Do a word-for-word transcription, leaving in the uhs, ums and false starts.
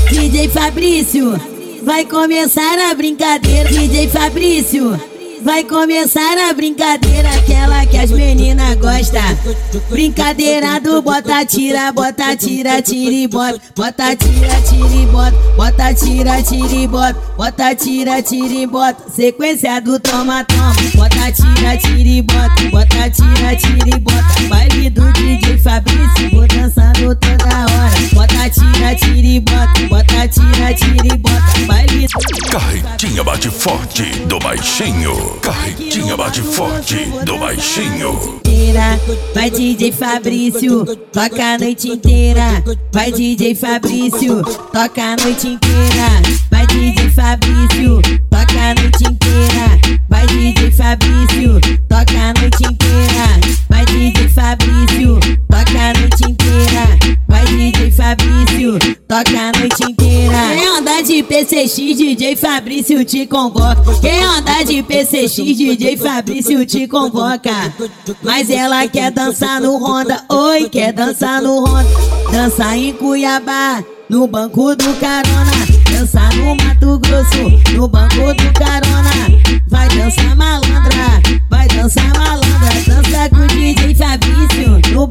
D J Fabrício, vai começar a brincadeira. D J Fabrício, vai começar a brincadeira, aquela que as meninas gostam. Brincadeira do bota, tira, bota, tira, tira e bota. Bota, tira, tira e bota. Bota, tira, tira e bota. Bota, tira, tira e bota. Sequência do toma, toma. Bota, tira, tira e bota. Bota, tira, tira e bota. Baile do D J Fabrício, vou dançando toda hora. Bota, tira, tira e bota. Bota, tira, tira e bota. Baile do... Carretinha bate forte do baixinho. Carretinha bate forte do baixinho. Vai D J Fabrício, toca a noite inteira. Vai D J Fabrício, toca a noite inteira. Vai D J Fabrício, toca a noite inteira. Vai D J Fabrício, toca a noite inteira. Vai D J Fabrício, toca a noite inteira. Vai D J Fabrício, toca a noite inteira. Quem anda de P C X, D J Fabrício te convoca. Quem anda de P C X, D J Fabrício te convoca. Mas ela quer dançar no Honda, oi, quer dançar no Honda. Dançar em Cuiabá, no banco do carona. Dançar no Mato Grosso, no banco do carona. Vai dançar malandra, vai dançar malandra. Dança com o D J Fabrício, no